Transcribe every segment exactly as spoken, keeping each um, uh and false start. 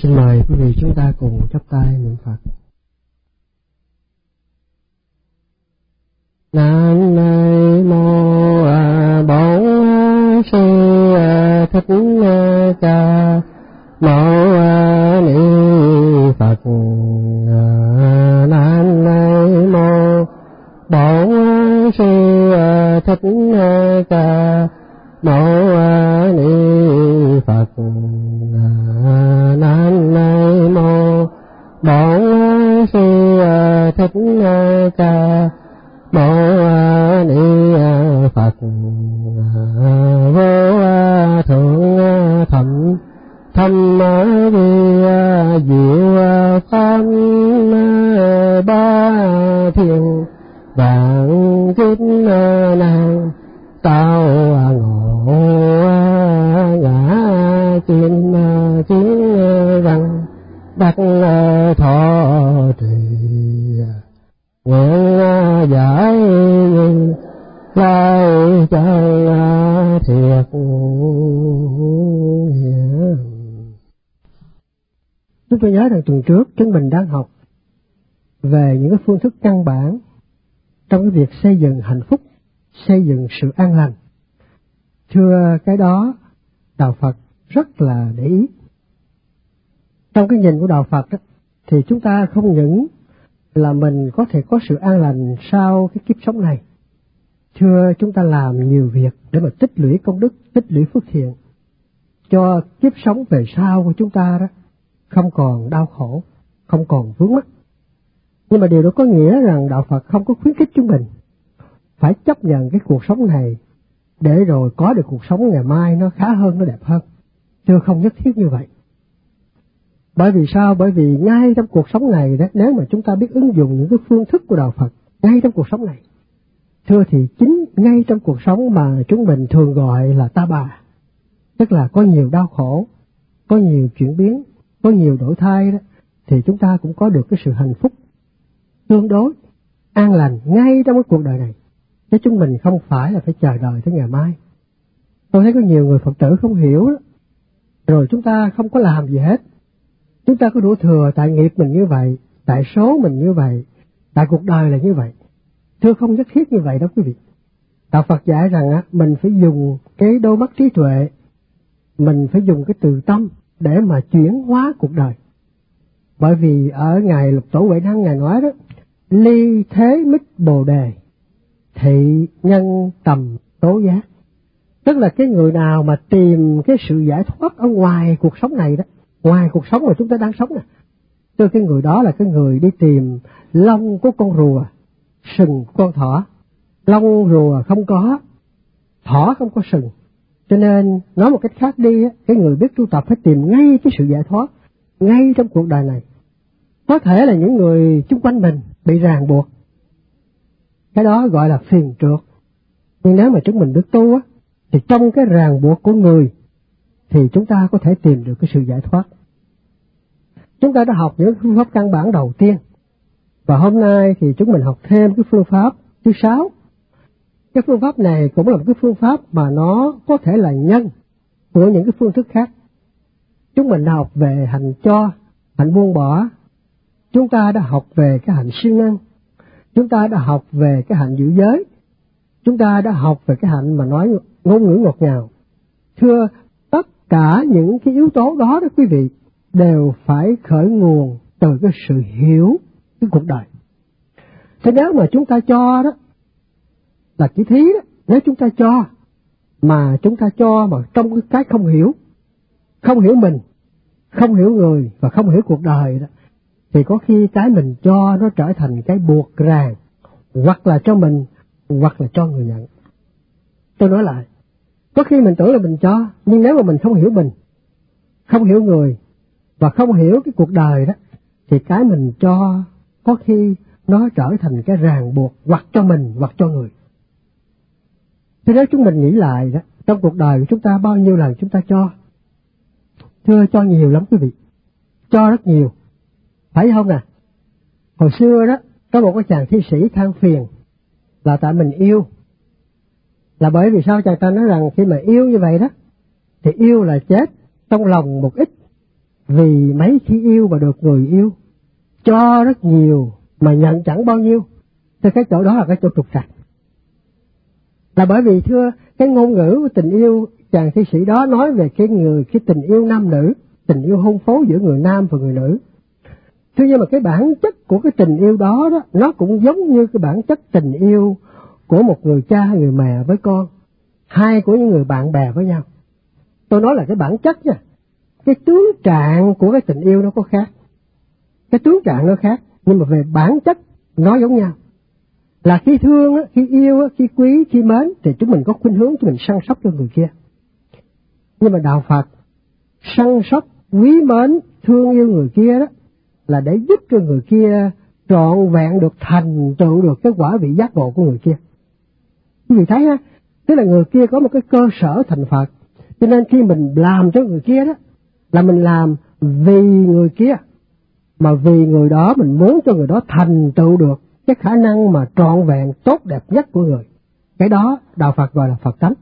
Xin mời quý vị chúng ta cùng chắp tay niệm Phật. Nam mô Bổn Sư Thích Ca Mâu Ni Phật. Nam mô Bổn Sư Thích Ca Mâu Ni Phật. Nam mô Bổn Sư Thích Ca Mâu Ni Phật. Vô thượng thẩm thâm vi diệu pháp ba thiền vạn kiếp nan tao ngộ ngã kim chiến văn đắc thọ trì nguyện giải lai chân thiệt hiển. Chúng tôi nhớ rằng tuần trước chúng mình đang học về những cái phương thức căn bản trong cái việc xây dựng hạnh phúc, xây dựng sự an lành. Thưa cái đó Đạo Phật rất là để ý. Trong cái nhìn của Đạo Phật đó, thì chúng ta không những là mình có thể có sự an lành sau cái kiếp sống này. Thưa, chúng ta làm nhiều việc để mà tích lũy công đức, tích lũy phước thiện, cho kiếp sống về sau của chúng ta đó không còn đau khổ, không còn vướng mắc. Nhưng mà điều đó có nghĩa rằng Đạo Phật không có khuyến khích chúng mình phải chấp nhận cái cuộc sống này để rồi có được cuộc sống ngày mai nó khá hơn, nó đẹp hơn. Thưa, không nhất thiết như vậy. Bởi vì sao? Bởi vì ngay trong cuộc sống này đó, nếu mà chúng ta biết ứng dụng những cái phương thức của Đạo Phật ngay trong cuộc sống này, thưa, thì chính ngay trong cuộc sống mà chúng mình thường gọi là ta bà, tức là có nhiều đau khổ, có nhiều chuyển biến, có nhiều đổi thay đó, thì chúng ta cũng có được cái sự hạnh phúc tương đối an lành ngay trong cái cuộc đời này, chứ chúng mình không phải là phải chờ đợi tới ngày mai. Tôi thấy có nhiều người Phật tử không hiểu đó, rồi chúng ta không có làm gì hết. Chúng ta có đủ thừa tại nghiệp mình như vậy, tại số mình như vậy, tại cuộc đời là như vậy. Thưa, không nhất thiết như vậy đó quý vị. Đạo Phật dạy rằng á, mình phải dùng cái đôi mắt trí tuệ, mình phải dùng cái từ tâm để mà chuyển hóa cuộc đời. Bởi vì ở Ngài Lục Tổ Huệ Năng Ngài nói đó, ly thế mít bồ đề, thị nhân tầm tố giác. Tức là cái người nào mà tìm cái sự giải thoát ở ngoài cuộc sống này đó, ngoài cuộc sống mà chúng ta đang sống nè, từ cái người đó là cái người đi tìm lông của con rùa, sừng của con thỏ. Lông rùa không có, thỏ không có sừng. Cho nên nói một cách khác đi, cái người biết tu tập phải tìm ngay cái sự giải thoát ngay trong cuộc đời này. Có thể là những người chung quanh mình bị ràng buộc, cái đó gọi là phiền trượt. Nhưng nếu mà chúng mình biết tu á, thì trong cái ràng buộc của người thì chúng ta có thể tìm được cái sự giải thoát. Chúng ta đã học những phương pháp căn bản đầu tiên, và hôm nay thì chúng mình học thêm cái phương pháp thứ sáu. Cái phương pháp này cũng là một cái phương pháp mà nó có thể là nhân của những cái phương thức khác. Chúng mình đã học về hạnh cho, hạnh buông bỏ. Chúng ta đã học về cái hạnh siêng năng. Chúng ta đã học về cái hạnh giữ giới. Chúng ta đã học về cái hạnh mà nói ngôn ngữ ngọt ngào. Thưa, tất cả những cái yếu tố đó đó quý vị đều phải khởi nguồn từ cái sự hiểu cái cuộc đời. Thế nếu mà chúng ta cho đó là chỉ thí đó, nếu chúng ta cho mà chúng ta cho mà trong cái, cái không hiểu, không hiểu mình, không hiểu người và không hiểu cuộc đời đó, thì có khi cái mình cho nó trở thành cái buộc ràng, hoặc là cho mình hoặc là cho người nhận. Tôi nói lại, có khi mình tưởng là mình cho, nhưng nếu mà mình không hiểu mình, không hiểu người và không hiểu cái cuộc đời đó, thì cái mình cho có khi nó trở thành cái ràng buộc hoặc cho mình hoặc cho người. Thế nếu chúng mình nghĩ lại đó, trong cuộc đời của chúng ta bao nhiêu lần chúng ta cho? Thưa, cho nhiều lắm quý vị, cho rất nhiều, phải không nè? Hồi xưa đó, có một cái chàng thi sĩ than phiền là tại mình yêu. Là bởi vì sao? Chàng ta nói rằng khi mà yêu như vậy đó, thì yêu là chết trong lòng một ít, vì mấy khi yêu và được người yêu, cho rất nhiều mà nhận chẳng bao nhiêu, thì cái chỗ đó là cái chỗ trục trặc. Là bởi vì thưa, cái ngôn ngữ của tình yêu, chàng thi sĩ đó nói về cái người, cái tình yêu nam nữ, tình yêu hôn phối giữa người nam và người nữ. Thế nhưng mà cái bản chất của cái tình yêu đó đó, nó cũng giống như cái bản chất tình yêu của một người cha, người mẹ với con, hai của những người bạn bè với nhau. Tôi nói là cái bản chất nha, cái tướng trạng của cái tình yêu nó có khác, cái tướng trạng nó khác, nhưng mà về bản chất nó giống nhau. Là khi thương, khi yêu, khi quý, khi mến thì chúng mình có khuynh hướng chúng mình săn sóc cho người kia. Nhưng mà đạo Phật săn sóc, quý mến, thương yêu người kia đó là để giúp cho người kia trọn vẹn được, thành tựu được cái quả vị giác ngộ của người kia. Quý vị thấy ha, tức là người kia có một cái cơ sở thành Phật, cho nên khi mình làm cho người kia đó là mình làm vì người kia, mà vì người đó mình muốn cho người đó thành tựu được cái khả năng mà trọn vẹn tốt đẹp nhất của người. Cái đó đạo Phật gọi là Phật tánh.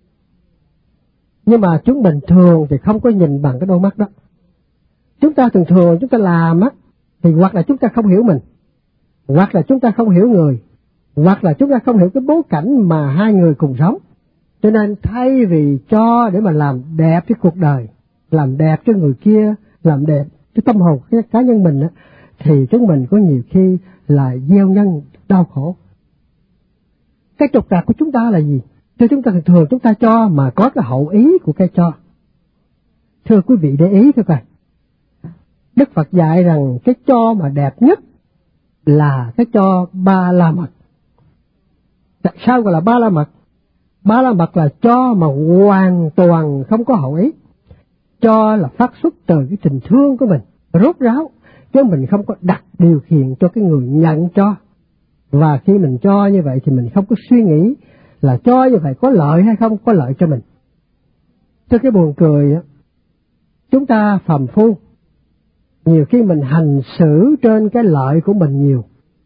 Nhưng mà chúng mình thường thì không có nhìn bằng cái đôi mắt đó. Chúng ta thường thường chúng ta làm á, thì hoặc là chúng ta không hiểu mình, hoặc là chúng ta không hiểu người, hoặc là chúng ta không hiểu cái bối cảnh mà hai người cùng sống. Cho nên thay vì cho để mà làm đẹp cái cuộc đời, làm đẹp cho người kia, làm đẹp cái tâm hồn cái cá nhân mình á, thì chúng mình có nhiều khi là gieo nhân đau khổ. Cái trục trặc của chúng ta là gì? Thưa, chúng ta thường thường chúng ta cho mà có cái hậu ý của cái cho. Thưa quý vị để ý thôi coi. Đức Phật dạy rằng cái cho mà đẹp nhất là cái cho ba la mật. Tại sao gọi là ba la mật? Ba la mật là cho mà hoàn toàn không có hậu ý. Cho là phát xuất từ cái tình thương của mình, rốt ráo, chứ mình không có đặt điều khiển cho cái người nhận cho. Và khi mình cho như vậy thì mình không có suy nghĩ là cho như vậy có lợi hay không có lợi cho mình. Cho cái buồn cười á, chúng ta phàm phu, nhiều khi mình hành xử trên cái lợi của mình nhiều,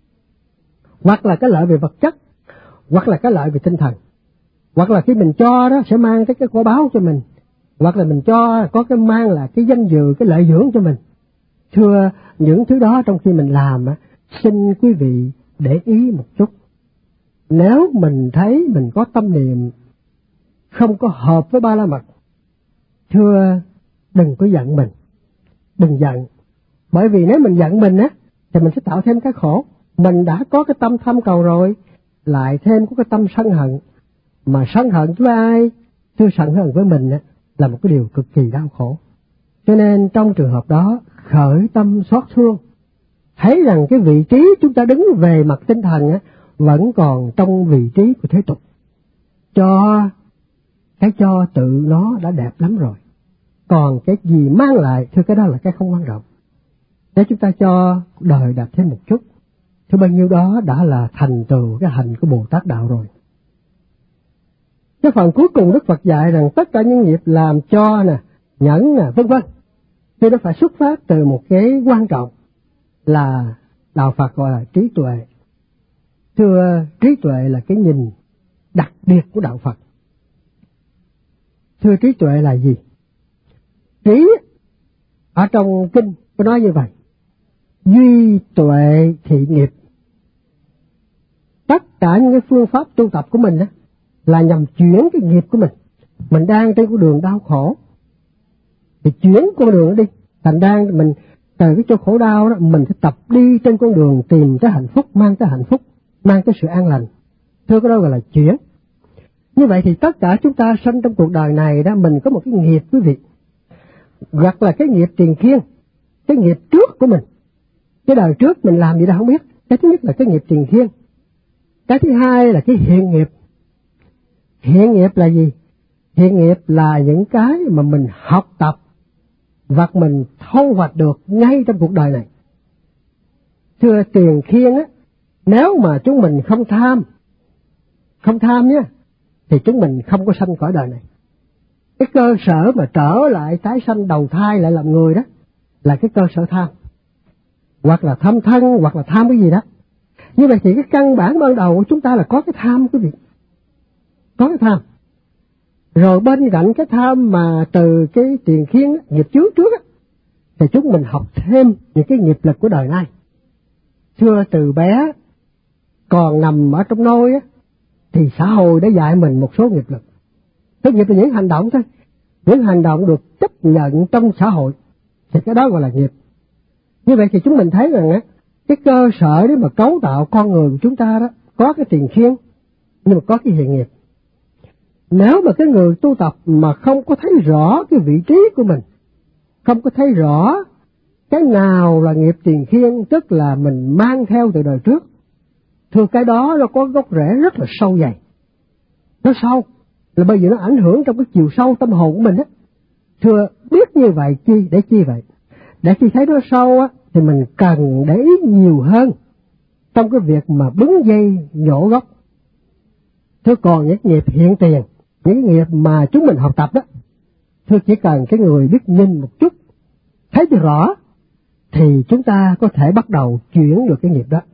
hoặc là cái lợi về vật chất, hoặc là cái lợi về tinh thần, hoặc là khi mình cho đó sẽ mang tới cái quả báo cho mình, hoặc là mình cho có cái mang là cái danh dự, cái lợi dưỡng cho mình. Thưa, những thứ đó trong khi mình làm á, xin quý vị để ý một chút. Nếu mình thấy mình có tâm niệm không có hợp với ba la mật, thưa, đừng có giận mình, đừng giận. Bởi vì nếu mình giận mình á, thì mình sẽ tạo thêm cái khổ. Mình đã có cái tâm tham cầu rồi, lại thêm có cái tâm sân hận. Mà sân hận với ai? Thưa, sân hận với mình á, là một cái điều cực kỳ đau khổ. Cho nên trong trường hợp đó, khởi tâm xót thương, thấy rằng cái vị trí chúng ta đứng về mặt tinh thần á, vẫn còn trong vị trí của thế tục. Cho, cái cho tự nó đã đẹp lắm rồi. Còn cái gì mang lại, thưa, cái đó là cái không quan trọng. Nếu chúng ta cho đời đẹp thêm một chút, thì bao nhiêu đó đã là thành tựu cái hành của Bồ Tát Đạo rồi. Cái phần cuối cùng Đức Phật dạy rằng tất cả những nghiệp làm cho nè, nhẫn nè, vân vân, thì nó phải xuất phát từ một cái quan trọng là đạo Phật gọi là trí tuệ. Thưa, trí tuệ là cái nhìn đặc biệt của đạo Phật. Thưa, trí tuệ là gì? Trí ở trong kinh có nói như vậy: duy tuệ thị nghiệp. Tất cả những cái phương pháp tu tập của mình đó là nhằm chuyển cái nghiệp của mình. Mình đang trên con đường đau khổ thì chuyển con đường đó đi. Thành đang mình từ cái chỗ khổ đau đó, mình sẽ tập đi trên con đường tìm tới hạnh phúc, mang tới hạnh phúc, mang tới sự an lành. Thưa, cái đó gọi là chuyển. Như vậy thì tất cả chúng ta sinh trong cuộc đời này đó, mình có một cái nghiệp quý vị, hoặc là cái nghiệp tiền kiên, cái nghiệp trước của mình. Cái đời trước mình làm gì đâu không biết. Cái thứ nhất là cái nghiệp tiền kiên. Cái thứ hai là cái hiện nghiệp. Hiện nghiệp là gì? Hiện nghiệp là những cái mà mình học tập và mình thu hoạch được ngay trong cuộc đời này. Thưa, tiền kiên á, nếu mà chúng mình không tham, không tham nhé, thì chúng mình không có sanh cõi đời này. Cái cơ sở mà trở lại tái sanh đầu thai lại làm người đó là cái cơ sở tham, hoặc là tham thân, hoặc là tham cái gì đó. Như vậy thì cái căn bản ban đầu của chúng ta là có cái tham quý vị, có cái tham. Rồi bên cạnh cái tham mà từ cái tiền kiên, nghiệp trước trước á, thì chúng mình học thêm những cái nghiệp lực của đời nay. Xưa từ bé còn nằm ở trong nôi á, thì xã hội đã dạy mình một số nghiệp lực. Cái nghiệp là những hành động thôi, những hành động được chấp nhận trong xã hội, thì cái đó gọi là nghiệp. Như vậy thì chúng mình thấy rằng á, cái cơ sở để mà cấu tạo con người của chúng ta đó, có cái tiền khiên, nhưng mà có cái hiện nghiệp. Nếu mà cái người tu tập mà không có thấy rõ cái vị trí của mình, không có thấy rõ cái nào là nghiệp tiền khiên, tức là mình mang theo từ đời trước, thưa cái đó nó có gốc rễ rất là sâu dày. Nó sâu là bởi vì nó ảnh hưởng trong cái chiều sâu tâm hồn của mình á. Thưa biết như vậy chi để chi vậy? Để khi thấy nó sâu á, thì mình cần để ý nhiều hơn trong cái việc mà bứng dây nhổ gốc. Thưa còn những nghiệp hiện tiền, những nghiệp mà chúng mình học tập đó, thưa chỉ cần cái người biết nhìn một chút, thấy cho rõ, thì chúng ta có thể bắt đầu chuyển được cái nghiệp đó.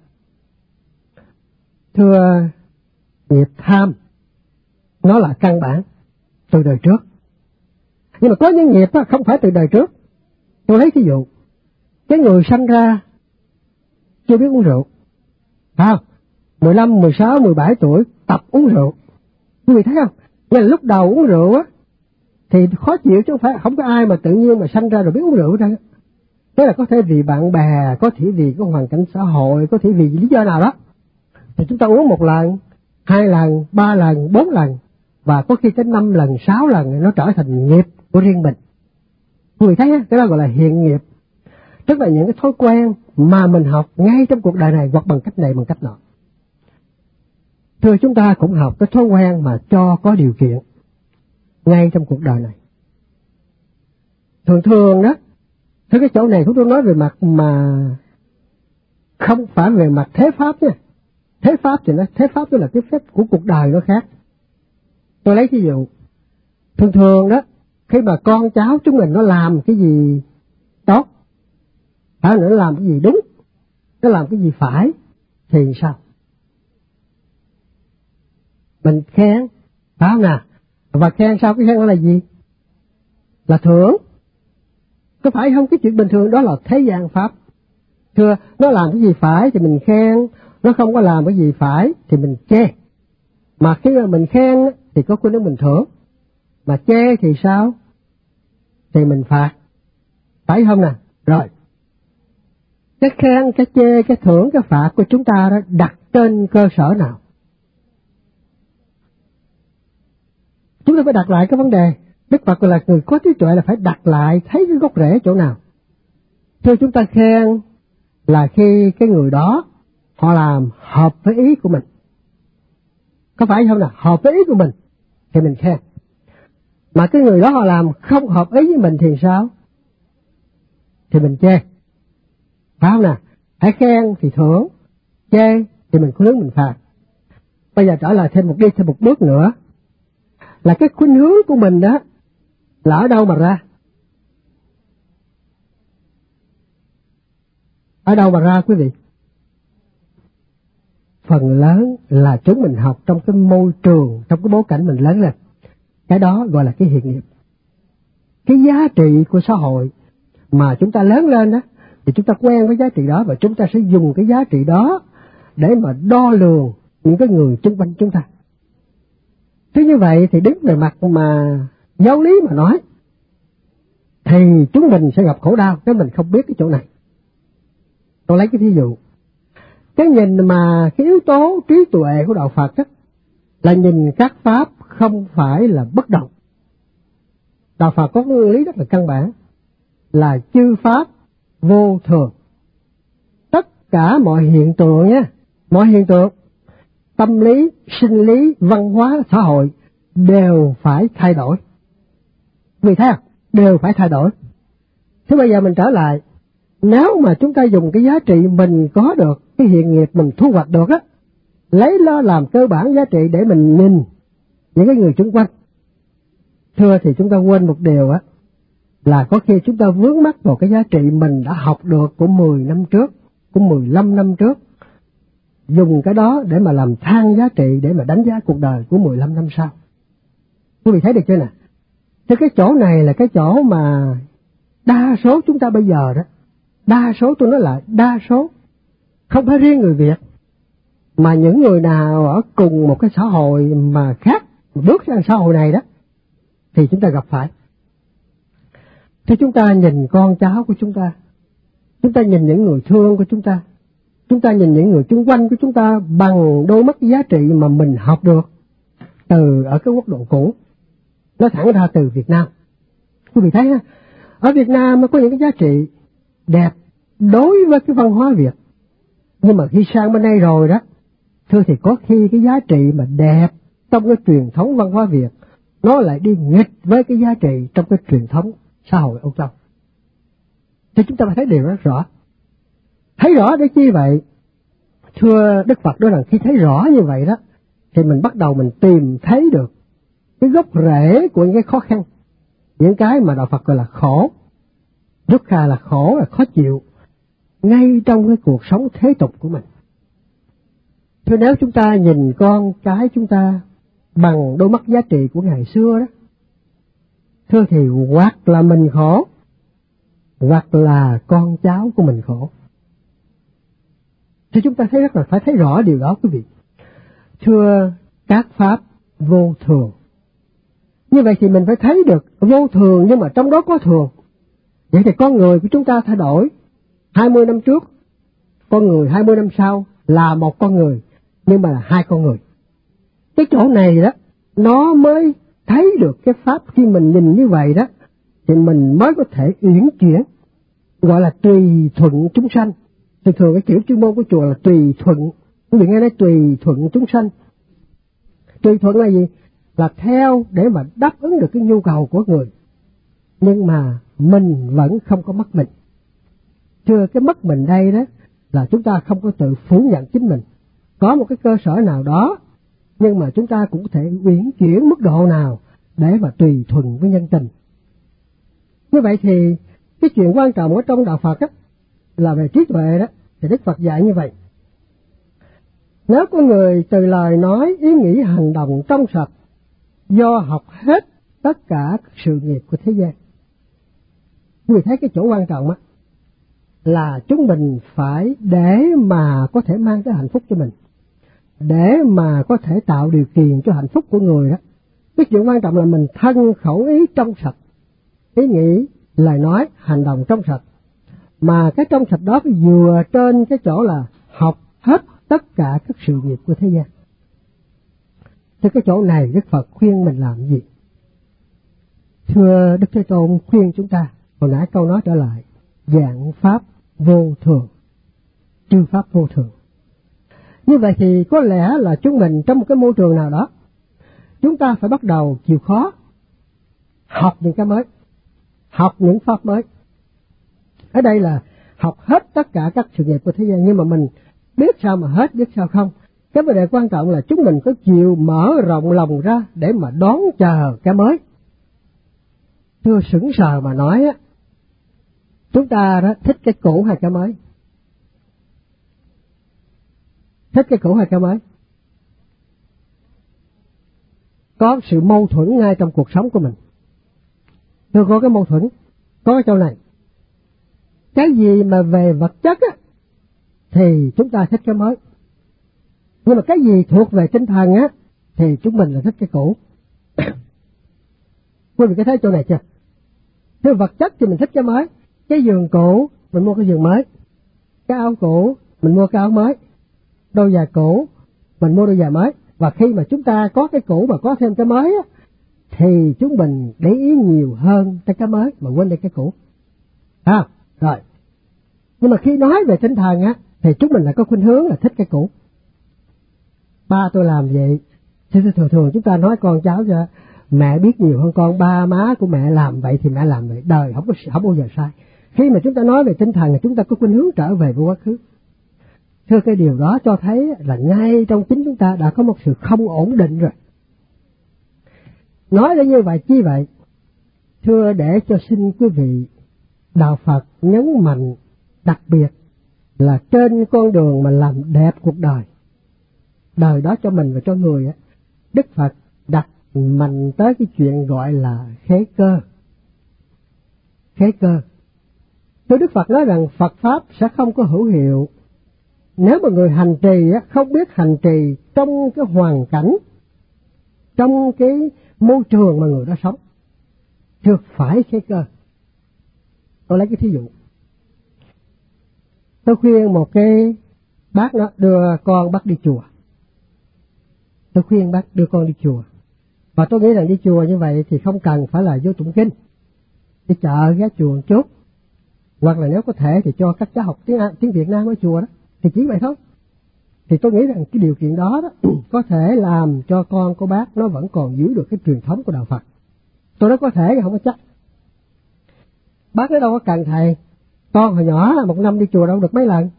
Thưa, nghiệp tham, nó là căn bản từ đời trước. Nhưng mà có những nghiệp đó không phải từ đời trước. Tôi lấy ví dụ, cái người sanh ra chưa biết uống rượu, phải không? mười lăm, mười sáu, mười bảy tuổi tập uống rượu. Quý vị thấy không? Nghĩa là lúc đầu uống rượu á, thì khó chịu chứ không phải, không có ai mà tự nhiên mà sanh ra rồi biết uống rượu ra. Thế là có thể vì bạn bè, có thể vì cái hoàn cảnh xã hội, có thể vì lý do nào đó. Thì chúng ta uống một lần, hai lần, ba lần, bốn lần, và có khi tới năm lần, sáu lần nó trở thành nghiệp của riêng mình. Quý vị thấy á, cái đó gọi là hiện nghiệp. Tức là những cái thói quen mà mình học ngay trong cuộc đời này, hoặc bằng cách này bằng cách nọ. Thưa, chúng ta cũng học cái thói quen mà cho có điều kiện ngay trong cuộc đời này. Thường thường đó, thế cái chỗ này chúng tôi nói về mặt mà không phải về mặt thế pháp nha. Thế pháp thì nó, thế pháp tức là cái phép của cuộc đời nó khác. Tôi lấy ví dụ, thường thường đó, khi mà con cháu chúng mình nó làm cái gì tốt, phải nó làm cái gì đúng, nó làm cái gì phải, thì sao? Mình khen, phải không nào? Và khen sao? Cái khen đó là gì? Là thưởng. Có phải không? Cái chuyện bình thường đó là thế gian pháp. Thưa, nó làm cái gì phải thì mình khen, nó không có làm cái gì phải thì mình chê. Mà khi mà mình khen thì có khuynh hướng mình thưởng, mà chê thì sao? Thì mình phạt, phải không nào? Rồi, cái khen, cái chê, cái thưởng, cái phạt của chúng ta đó đặt trên cơ sở nào? Chúng ta phải đặt lại cái vấn đề. Đức Phật là người có trí tuệ là phải đặt lại thấy cái gốc rễ chỗ nào. Thưa, chúng ta khen là khi cái người đó họ làm hợp với ý của mình, có phải không nào? Hợp với ý của mình thì mình khen. Mà cái người đó họ làm không hợp ý với mình thì sao? Thì mình chê, phải không nào? Hãy khen thì thưởng, chê thì mình khuyến hướng mình phạt. Bây giờ trở lại thêm một đi thêm một bước nữa, là cái khuynh hướng của mình đó là ở đâu mà ra? Ở đâu mà ra quý vị? Phần lớn là chúng mình học trong cái môi trường, trong cái bối cảnh mình lớn lên. Cái đó gọi là cái hiện nghiệp. Cái giá trị của xã hội mà chúng ta lớn lên đó, thì chúng ta quen với giá trị đó, và chúng ta sẽ dùng cái giá trị đó để mà đo lường những cái người xung quanh chúng ta. Thế như vậy thì đứng về mặt mà giáo lý mà nói, thì chúng mình sẽ gặp khổ đau nếu mình không biết cái chỗ này. Tôi lấy cái ví dụ, cái nhìn mà cái yếu tố trí tuệ của đạo Phật đó, là nhìn các pháp không phải là bất động. Đạo Phật có cái nguyên lý rất là căn bản, là chư pháp vô thường. Tất cả mọi hiện tượng nha, mọi hiện tượng, tâm lý, sinh lý, văn hóa, xã hội đều phải thay đổi. Vì thế đều phải thay đổi. Thế bây giờ mình trở lại, nếu mà chúng ta dùng cái giá trị mình có được, cái hiện nghiệp mình thu hoạch được á, lấy nó làm cơ bản giá trị để mình nhìn những cái người xung quanh, thưa thì chúng ta quên một điều á, là có khi chúng ta vướng mắc vào cái giá trị mình đã học được của mười năm trước, của mười lăm năm trước, dùng cái đó để mà làm thang giá trị, để mà đánh giá cuộc đời của mười lăm năm sau. Quý vị thấy được chưa nè? Thế cái chỗ này là cái chỗ mà đa số chúng ta bây giờ đó, đa số tôi nói là đa số, không phải riêng người Việt, mà những người nào ở cùng một cái xã hội mà khác, bước sang xã hội này đó, thì chúng ta gặp phải. Thì chúng ta nhìn con cháu của chúng ta, chúng ta nhìn những người thương của chúng ta, chúng ta nhìn những người xung quanh của chúng ta bằng đôi mắt giá trị mà mình học được từ ở cái quốc độ cũ, nó thẳng ra từ Việt Nam. Quý vị thấy ha, ở Việt Nam nó có những cái giá trị đẹp đối với cái văn hóa Việt, nhưng mà khi sang bên đây rồi đó, thưa thì có khi cái giá trị mà đẹp trong cái truyền thống văn hóa Việt nó lại đi nghịch với cái giá trị trong cái truyền thống xã hội Âu Châu. Thì chúng ta phải thấy điều rất rõ. Thấy rõ để chi vậy? Thưa Đức Phật nói rằng khi thấy rõ như vậy đó, thì mình bắt đầu mình tìm thấy được cái gốc rễ của những cái khó khăn, những cái mà Đạo Phật gọi là khổ, rất khá là khổ, là khó chịu, ngay trong cái cuộc sống thế tục của mình. Thưa nếu chúng ta nhìn con cái chúng ta bằng đôi mắt giá trị của ngày xưa đó, thưa thì hoặc là mình khổ, hoặc là con cháu của mình khổ. Thì chúng ta thấy rất là phải thấy rõ điều đó quý vị. Thưa các pháp vô thường. Như vậy thì mình phải thấy được vô thường nhưng mà trong đó có thường. Vậy thì con người của chúng ta thay đổi. hai mươi năm trước, con người hai mươi năm sau là một con người, nhưng mà là hai con người. Cái chỗ này đó, nó mới thấy được cái pháp. Khi mình nhìn như vậy đó, thì mình mới có thể uyển chuyển, gọi là tùy thuận chúng sanh. Thường thường cái kiểu chuyên môn của chùa là tùy thuận. Quý vị nghe nói tùy thuận chúng sanh. Tùy thuận là gì? Là theo để mà đáp ứng được cái nhu cầu của người, nhưng mà mình vẫn không có mất mình. Thưa cái mất mình đây đó là chúng ta không có tự phủ nhận chính mình. Có một cái cơ sở nào đó, nhưng mà chúng ta cũng có thể uyển chuyển mức độ nào để mà tùy thuận với nhân tình. Như vậy thì cái chuyện quan trọng ở trong đạo Phật á, là về trí tuệ đó, thì Đức Phật dạy như vậy. Nếu có người từ lời nói, ý nghĩ, hành động trong sạch, do học hết tất cả sự nghiệp của thế gian. Quý vị thấy cái chỗ quan trọng á, là chúng mình phải để mà có thể mang tới hạnh phúc cho mình, để mà có thể tạo điều kiện cho hạnh phúc của người đó. Cái chuyện quan trọng là mình thân khẩu ý trong sạch, ý nghĩ, lời nói, hành động trong sạch. Mà cái trong sạch đó phải vừa trên cái chỗ là học hết tất cả các sự nghiệp của thế gian. Thì cái chỗ này Đức Phật khuyên mình làm gì? Thưa Đức Thế Tôn khuyên chúng ta, hồi nãy câu nói trở lại, dạng pháp vô thường, chư pháp vô thường. Như vậy thì có lẽ là chúng mình trong một cái môi trường nào đó, chúng ta phải bắt đầu chịu khó, học những cái mới, học những pháp mới. Ở đây là học hết tất cả các sự nghiệp của thế gian, nhưng mà mình biết sao mà hết, biết sao không. Cái vấn đề quan trọng là chúng mình có chịu mở rộng lòng ra để mà đón chờ cái mới. Thưa sững sờ mà nói á, chúng ta đó thích cái cũ hay cái mới? Thích cái cũ hay cái mới? Có sự mâu thuẫn ngay trong cuộc sống của mình. Thưa có cái mâu thuẫn, có cái chỗ này. Cái gì mà về vật chất á, thì chúng ta thích cái mới. Nhưng mà cái gì thuộc về tinh thần á, thì chúng mình là thích cái cũ. Quý vị có thấy chỗ này chưa? Thưa vật chất thì mình thích cái mới. Cái giường cũ, mình mua cái giường mới. Cái áo cũ, mình mua cái áo mới. Đôi giày cũ, mình mua đôi giày mới. Và khi mà chúng ta có cái cũ mà có thêm cái mới á, thì chúng mình để ý nhiều hơn tới cái mới mà quên đi cái cũ. À, rồi. Nhưng mà khi nói về tinh thần á, thì chúng mình lại có khuynh hướng là thích cái cũ. Ba tôi làm vậy, thì thường thường chúng ta nói con cháu cho mẹ biết nhiều hơn con, ba má của mẹ làm vậy thì mẹ làm vậy, đời không có không bao giờ sai. Khi mà chúng ta nói về tinh thần thì chúng ta có khuynh hướng trở về với quá khứ. Thưa cái điều đó cho thấy là ngay trong chính chúng ta đã có một sự không ổn định rồi. Nói ra như vậy chi vậy? Thưa để cho xin quý vị, đạo Phật nhấn mạnh đặc biệt là trên con đường mà làm đẹp cuộc đời, đời đó cho mình và cho người á, Đức Phật đặt mạnh tới cái chuyện gọi là khế cơ. Khế cơ, Thưa Đức Phật nói rằng Phật Pháp sẽ không có hữu hiệu nếu mà người hành trì không biết hành trì trong cái hoàn cảnh, trong cái môi trường mà người đó sống. Trượt phải khế cơ. Tôi lấy cái thí dụ. Tôi khuyên một cái bác nó đưa con bác đi chùa. Tôi khuyên bác đưa con đi chùa. Và tôi nghĩ rằng đi chùa như vậy thì không cần phải là vô tụng kinh. Đi chợ ghé chùa một chút. Hoặc là nếu có thể thì cho các cháu học tiếng, tiếng Việt Nam ở chùa đó. Thì chỉ vậy thôi. Thì tôi nghĩ rằng cái điều kiện đó, đó có thể làm cho con của bác nó vẫn còn giữ được cái truyền thống của Đạo Phật. Tôi nói có thể không có chắc. Bác nói đâu có cần thầy. Con hồi nhỏ một năm đi chùa đâu được mấy lần.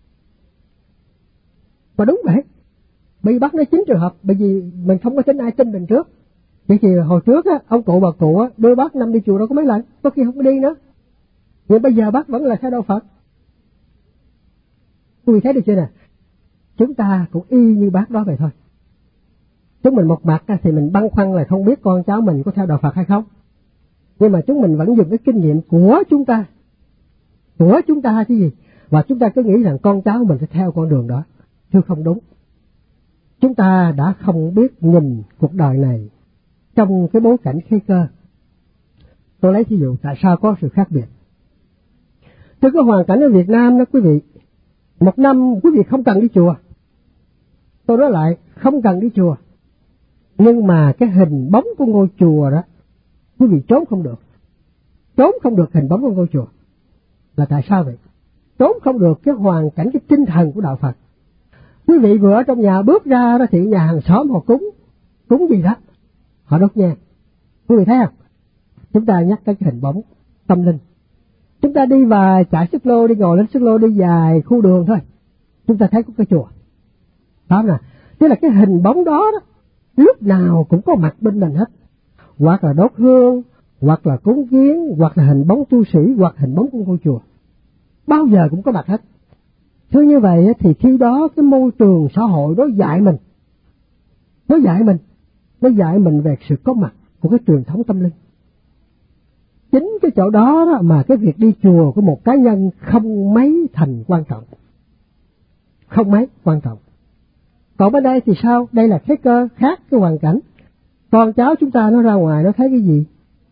Mà đúng vậy. Bởi vì bác nói chính trường hợp, bởi vì mình không có tính ai tin mình trước. Vậy thì hồi trước á, ông cụ bà cụ á, đưa bác năm đi chùa đâu có mấy lần, có khi không có đi nữa. Nhưng bây giờ bác vẫn là theo Đạo Phật. Quý vị thấy được chưa nè? Chúng ta cũng y như bác đó vậy thôi. Chúng mình một mặt thì mình băn khoăn là không biết con cháu mình có theo Đạo Phật hay không. Nhưng mà chúng mình vẫn dùng cái kinh nghiệm của chúng ta. Của chúng ta chứ gì? Và chúng ta cứ nghĩ rằng con cháu mình sẽ theo con đường đó. Chứ không đúng. Chúng ta đã không biết nhìn cuộc đời này trong cái bối cảnh khế cơ. Tôi lấy thí dụ tại sao có sự khác biệt. Từ cái hoàn cảnh ở Việt Nam đó quý vị, một năm quý vị không cần đi chùa. Tôi nói lại, không cần đi chùa. Nhưng mà cái hình bóng của ngôi chùa đó, quý vị trốn không được. Trốn không được hình bóng của ngôi chùa. Là tại sao vậy? Trốn không được cái hoàn cảnh, cái tinh thần của Đạo Phật. Quý vị vừa ở trong nhà bước ra đó thì nhà hàng xóm họ cúng. Cúng gì đó? Họ đốt nhang. Quý vị thấy không? Chúng ta nhắc cái hình bóng tâm linh. Chúng ta đi vài chạy xích lô, đi ngồi lên xích lô, đi dài khu đường thôi. Chúng ta thấy có cái chùa. Đó nè. Tức là cái hình bóng đó đó, lúc nào cũng có mặt bên mình hết. Hoặc là đốt hương, hoặc là cúng kiến, hoặc là hình bóng tu sĩ, hoặc hình bóng của ngôi chùa. Bao giờ cũng có mặt hết. Thế như vậy thì khi đó cái môi trường xã hội đó dạy mình. Nó dạy mình. Nó dạy mình về sự có mặt của cái truyền thống tâm linh. Chính cái chỗ đó, đó mà cái việc đi chùa của một cá nhân không mấy thành quan trọng. Không mấy quan trọng. Còn bên đây thì sao? Đây là khế cơ khác cái hoàn cảnh. Con cháu chúng ta nó ra ngoài nó thấy cái gì?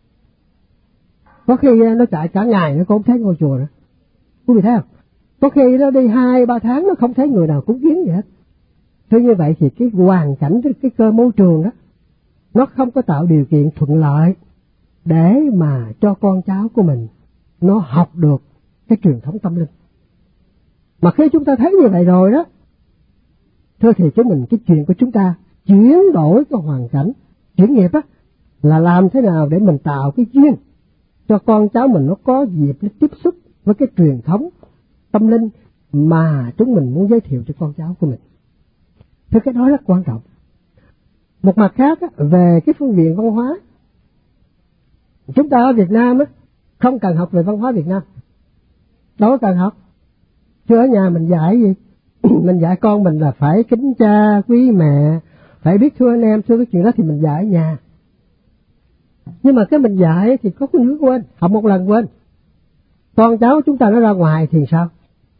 Có khi nó chạy cả ngày nó cũng không thấy ngôi chùa nữa. Quý vị thấy không? Có khi nó đi hai ba tháng nó không thấy người nào cúng kiến gì hết. Thế như vậy thì cái hoàn cảnh, cái, cái cơ môi trường đó, nó không có tạo điều kiện thuận lợi để mà cho con cháu của mình nó học được cái truyền thống tâm linh. Mà khi chúng ta thấy như vậy rồi đó, thưa thì chúng mình cái chuyện của chúng ta chuyển đổi cái hoàn cảnh, chuyển nghiệp á, là làm thế nào để mình tạo cái duyên cho con cháu mình nó có dịp nó tiếp xúc với cái truyền thống tâm linh mà chúng mình muốn giới thiệu cho con cháu của mình. Thế cái đó rất quan trọng. Một mặt khác á, về cái phương diện văn hóa, chúng ta ở Việt Nam á, không cần học về văn hóa Việt Nam. Đâu có cần học. Chứ ở nhà mình dạy gì? Mình dạy con mình là phải kính cha, quý mẹ, phải biết thương anh em, thương cái chuyện đó thì mình dạy ở nhà. Nhưng mà cái mình dạy thì có cái nước quên, học một lần quên. Con cháu chúng ta nó ra ngoài thì sao?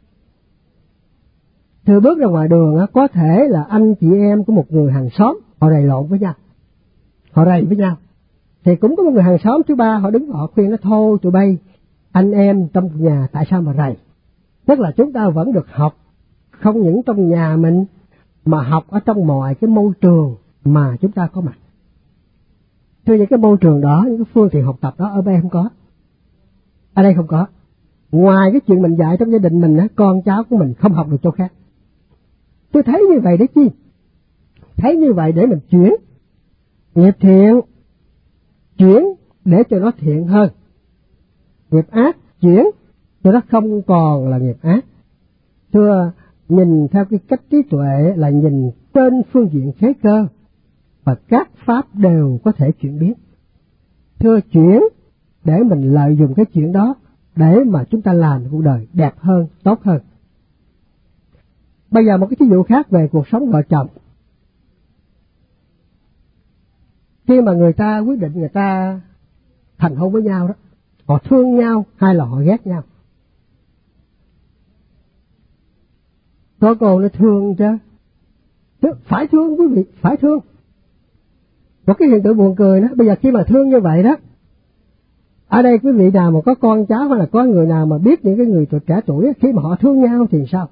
Từ bước ra ngoài đường á, có thể là anh chị em của một người hàng xóm, họ rầy lộn với nhau. Họ rầy với nhau. Thì cũng có một người hàng xóm thứ ba, họ đứng họ khuyên nó thôi tụi bay, anh em trong nhà tại sao mà rầy? Tức là chúng ta vẫn được học, không những trong nhà mình, mà học ở trong mọi cái môi trường mà chúng ta có mặt. Thưa những cái môi trường đó, những cái phương tiện học tập đó ở đây không có. Ở đây không có. Ngoài cái chuyện mình dạy trong gia đình mình á, con cháu của mình không học được chỗ khác. Tôi thấy như vậy đấy chi? Thấy như vậy để mình chuyển nghiệp thiện, chuyển để cho nó thiện hơn. Nghiệp ác chuyển cho nó không còn là nghiệp ác. Thưa, nhìn theo cái cách trí tuệ là nhìn trên phương diện khế cơ, và các pháp đều có thể chuyển biến. Thưa, chuyển để mình lợi dụng cái chuyện đó để mà chúng ta làm cuộc đời đẹp hơn, tốt hơn. Bây giờ một cái ví dụ khác về cuộc sống vợ chồng. Khi mà người ta quyết định người ta thành hôn với nhau đó, họ thương nhau hay là họ ghét nhau. Có cô nó thương chứ. Phải thương quý vị, phải thương. Một cái hiện tượng buồn cười đó, bây giờ khi mà thương như vậy đó, ở đây quý vị nào mà có con cháu hay là có người nào mà biết những cái người trẻ tuổi khi mà họ thương nhau thì sao?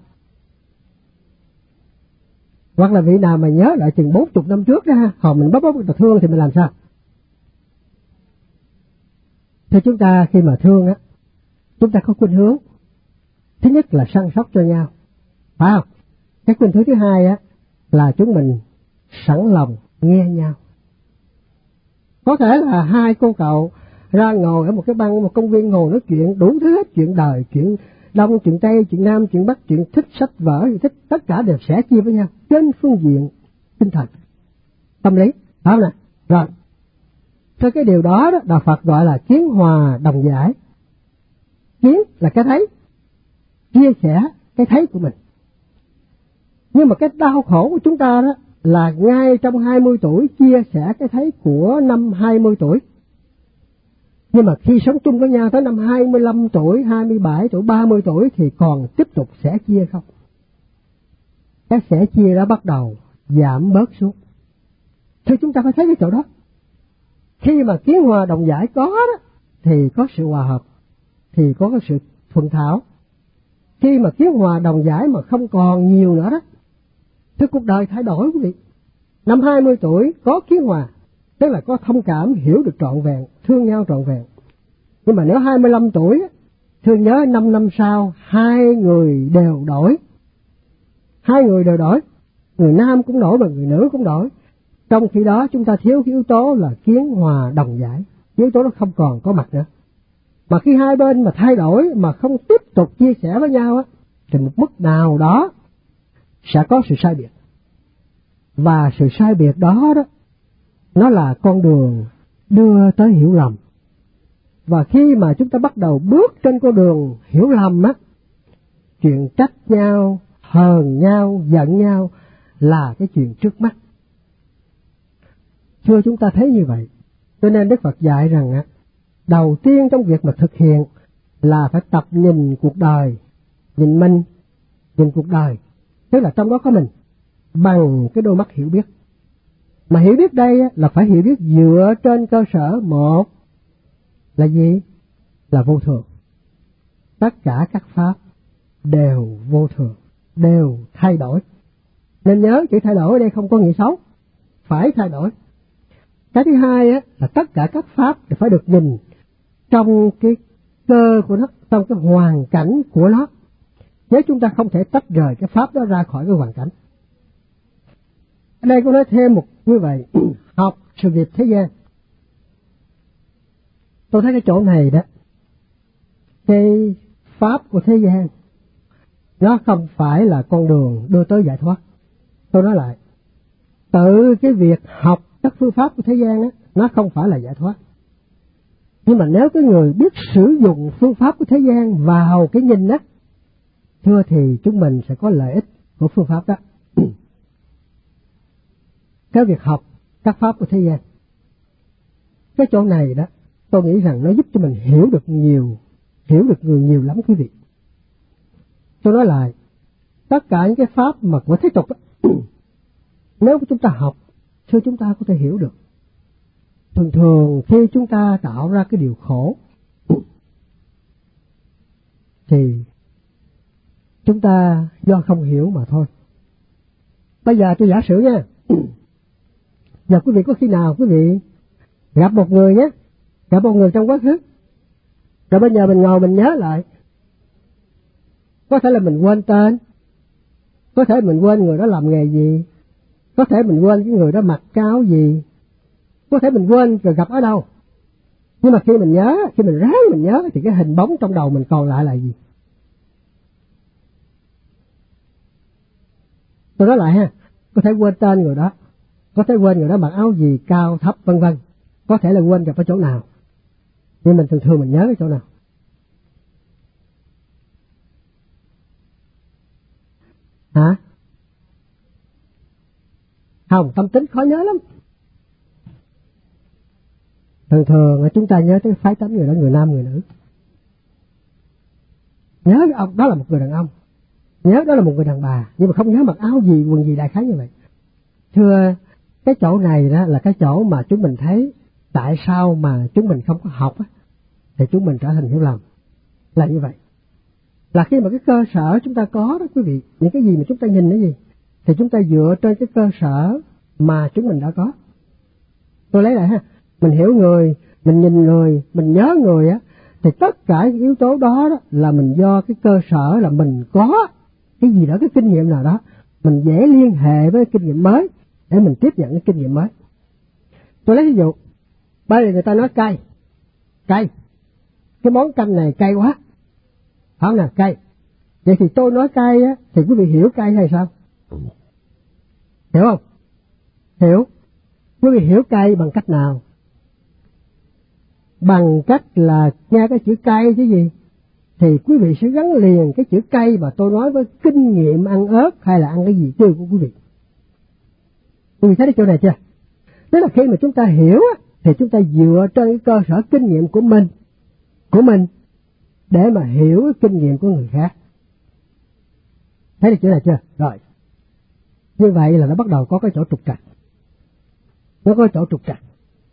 Hoặc là vị nào mà nhớ lại chừng bốn chục năm trước đó ha, họ mình bóp bóp được thương thì mình làm sao? Thì chúng ta khi mà thương á, chúng ta có khuynh hướng. Thứ nhất là săn sóc cho nhau, phải không? Cái khuynh hướng thứ hai á là chúng mình sẵn lòng nghe nhau. Có thể là hai cô cậu ra ngồi ở một cái băng, một công viên ngồi nói chuyện đủ thứ hết, chuyện đời, chuyện Đông, chuyện Tây, chuyện Nam, chuyện Bắc, chuyện thích sách vở, thích tất cả đều sẻ chia với nhau trên phương diện tinh thần, tâm lý, phải không nào? Rồi, cho cái điều đó, đó Đạo Phật gọi là kiến hòa đồng giải. Kiến là cái thấy, chia sẻ cái thấy của mình. Nhưng mà cái đau khổ của chúng ta đó là ngay trong hai mươi tuổi chia sẻ cái thấy của năm hai mươi tuổi. Nhưng mà khi sống chung với nhau tới năm hai mươi lăm tuổi, hai mươi bảy tuổi, ba mươi tuổi thì còn tiếp tục sẻ chia không? Cái sẻ chia đó bắt đầu giảm bớt xuống. Thì chúng ta phải thấy cái chỗ đó. Khi mà kiến hòa đồng giải có đó, thì có sự hòa hợp, thì có cái sự thuận thảo. Khi mà kiến hòa đồng giải mà không còn nhiều nữa đó, thì cuộc đời thay đổi quý vị. Năm hai mươi tuổi có kiến hòa, tức là có thông cảm, hiểu được trọn vẹn, thương nhau trọn vẹn. Nhưng mà nếu hai mươi lăm tuổi, thương nhớ năm năm sau, hai người đều đổi. Hai người đều đổi, người nam cũng đổi và người nữ cũng đổi. Trong khi đó chúng ta thiếu cái yếu tố là kiến hòa đồng giải, yếu tố đó không còn có mặt nữa. Mà khi hai bên mà thay đổi mà không tiếp tục chia sẻ với nhau á, thì một mức nào đó sẽ có sự sai biệt. Và sự sai biệt đó đó, nó là con đường đưa tới hiểu lầm. Và khi mà chúng ta bắt đầu bước trên con đường hiểu lầm á, chuyện trách nhau, hờn nhau, giận nhau là cái chuyện trước mắt. Xưa chúng ta thấy như vậy, cho nên Đức Phật dạy rằng á, đầu tiên trong việc mà thực hiện là phải tập nhìn cuộc đời, nhìn mình, nhìn cuộc đời, tức là trong đó có mình, bằng cái đôi mắt hiểu biết. Mà hiểu biết đây á, là phải hiểu biết dựa trên cơ sở một là gì? Là vô thường. Tất cả các pháp đều vô thường, đều thay đổi. Nên nhớ chữ thay đổi ở đây không có nghĩa xấu, phải thay đổi. Cái thứ hai á, là tất cả các pháp thì phải được nhìn trong cái cơ của nó, trong cái hoàn cảnh của nó. Nếu chúng ta không thể tách rời cái pháp đó ra khỏi cái hoàn cảnh. Ở đây có nói thêm một như vậy, học sự việc thế gian. Tôi thấy cái chỗ này đó, cái pháp của thế gian nó không phải là con đường đưa tới giải thoát. Tôi nói lại, tự cái việc học các phương pháp của thế gian á, nó không phải là giải thoát. Nhưng mà nếu cái người biết sử dụng phương pháp của thế gian vào cái nhìn á, thưa thì chúng mình sẽ có lợi ích của phương pháp đó. Cái việc học các pháp của thế gian, cái chỗ này đó, tôi nghĩ rằng nó giúp cho mình hiểu được nhiều, hiểu được người nhiều lắm quý vị. Tôi nói lại, tất cả những cái pháp mà của thế tục đó, nếu chúng ta học, thưa chúng ta có thể hiểu được. Thường thường khi chúng ta tạo ra cái điều khổ, thì chúng ta do không hiểu mà thôi. Bây giờ tôi giả sử nha, giờ quý vị có khi nào quý vị gặp một người nhé, gặp một người trong quá khứ, rồi bây giờ mình ngồi mình nhớ lại, có thể là mình quên tên, có thể mình quên người đó làm nghề gì, có thể mình quên cái người đó mặc cái áo gì, có thể mình quên rồi gặp ở đâu. Nhưng mà khi mình nhớ, khi mình ráng mình nhớ thì cái hình bóng trong đầu mình còn lại là gì? Tôi nói lại ha, có thể quên tên người đó, có thể quên người đó mặc áo gì, cao, thấp, vân vân, có thể là quên gặp ở chỗ nào, nhưng mình thường thường mình nhớ cái chỗ nào? Hả? Không, tâm tính khó nhớ lắm. Thường thường chúng ta nhớ tới phái tánh người đó, người nam, người nữ. Nhớ cái ông đó là một người đàn ông, nhớ đó là một người đàn bà, nhưng mà không nhớ mặc áo gì, quần gì, đại khái như vậy. Thưa, cái chỗ này đó là cái chỗ mà chúng mình thấy tại sao mà chúng mình không có học á, thì chúng mình trở thành hiểu lầm. Là như vậy. Là khi mà cái cơ sở chúng ta có đó quý vị, những cái gì mà chúng ta nhìn cái gì, thì chúng ta dựa trên cái cơ sở mà chúng mình đã có. Tôi lấy lại ha, mình hiểu người, mình nhìn người, mình nhớ người á, thì tất cả những yếu tố đó, đó là mình do cái cơ sở là mình có cái gì đó, cái kinh nghiệm nào đó, mình dễ liên hệ với kinh nghiệm mới để mình tiếp nhận cái kinh nghiệm mới. Tôi lấy ví dụ, bây giờ người ta nói cay, cay, cái món canh này cay quá, phải không nào, cay. Vậy thì tôi nói cay á, thì quý vị hiểu cay hay sao? Hiểu không? Hiểu. Quý vị hiểu cay bằng cách nào? Bằng cách là nghe cái chữ cay chứ gì, thì quý vị sẽ gắn liền cái chữ cay mà tôi nói với kinh nghiệm ăn ớt hay là ăn cái gì tươi của quý vị. Quý vị thấy cái chỗ này chưa? Tức là khi mà chúng ta hiểu á, thì chúng ta dựa trên cái cơ sở kinh nghiệm của mình, của mình để mà hiểu cái kinh nghiệm của người khác. Thấy được chỗ này chưa? Rồi. Như vậy là nó bắt đầu có cái chỗ trục trặc. Nó có chỗ trục trặc.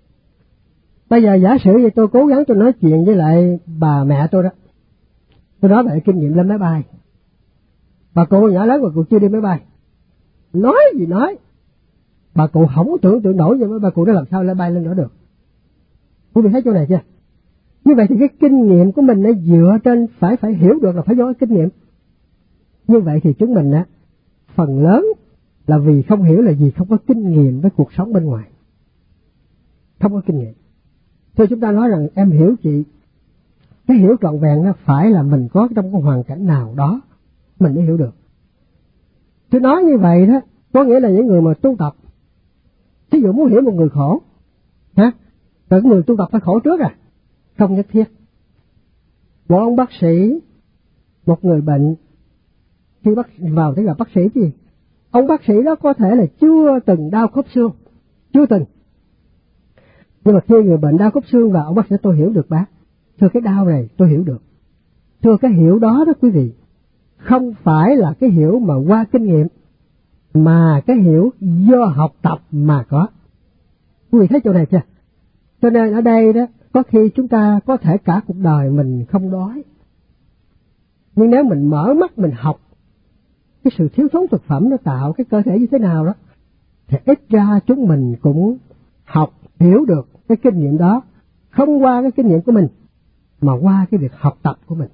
Bây giờ giả sử như tôi cố gắng tôi nói chuyện với lại bà mẹ tôi đó. Tôi nói về kinh nghiệm lên máy bay. Bà cụ nhỏ lớn mà cụ chưa đi máy bay. Nói gì nói. Bà cụ không tưởng tượng nổi, nhưng mà bà cụ đã làm sao lên bay lên đó được. Quý vị thấy chỗ này chưa? Như vậy thì cái kinh nghiệm của mình nó dựa trên phải phải hiểu được là phải do cái kinh nghiệm. Như vậy thì chúng mình á, phần lớn là vì không hiểu là gì, không có kinh nghiệm với cuộc sống bên ngoài. Không có kinh nghiệm. Thôi chúng ta nói rằng em hiểu chị, cái hiểu trọn vẹn nó phải là mình có trong cái hoàn cảnh nào đó mình mới hiểu được. Tôi nói như vậy đó, có nghĩa là những người mà tu tập, ví dụ muốn hiểu một người khổ, hả? Rồi người tu tập phải khổ trước à? Không nhất thiết. Một ông bác sĩ, một người bệnh, khi bác vào tới gặp bác sĩ gì, ông bác sĩ đó có thể là chưa từng đau khớp xương, chưa từng. Nhưng mà khi người bệnh đau khớp xương vào, ông bác sĩ tôi hiểu được bác. Thưa cái đau này tôi hiểu được. Thưa cái hiểu đó đó quý vị, không phải là cái hiểu mà qua kinh nghiệm, mà cái hiểu do học tập mà có. Quý vị thấy chỗ này chưa? Cho nên ở đây đó, có khi chúng ta có thể cả cuộc đời mình không đói. Nhưng nếu mình mở mắt mình học cái sự thiếu thốn thực phẩm nó tạo cái cơ thể như thế nào đó, thì ít ra chúng mình cũng học, hiểu được cái kinh nghiệm đó, không qua cái kinh nghiệm của mình, mà qua cái việc học tập của mình.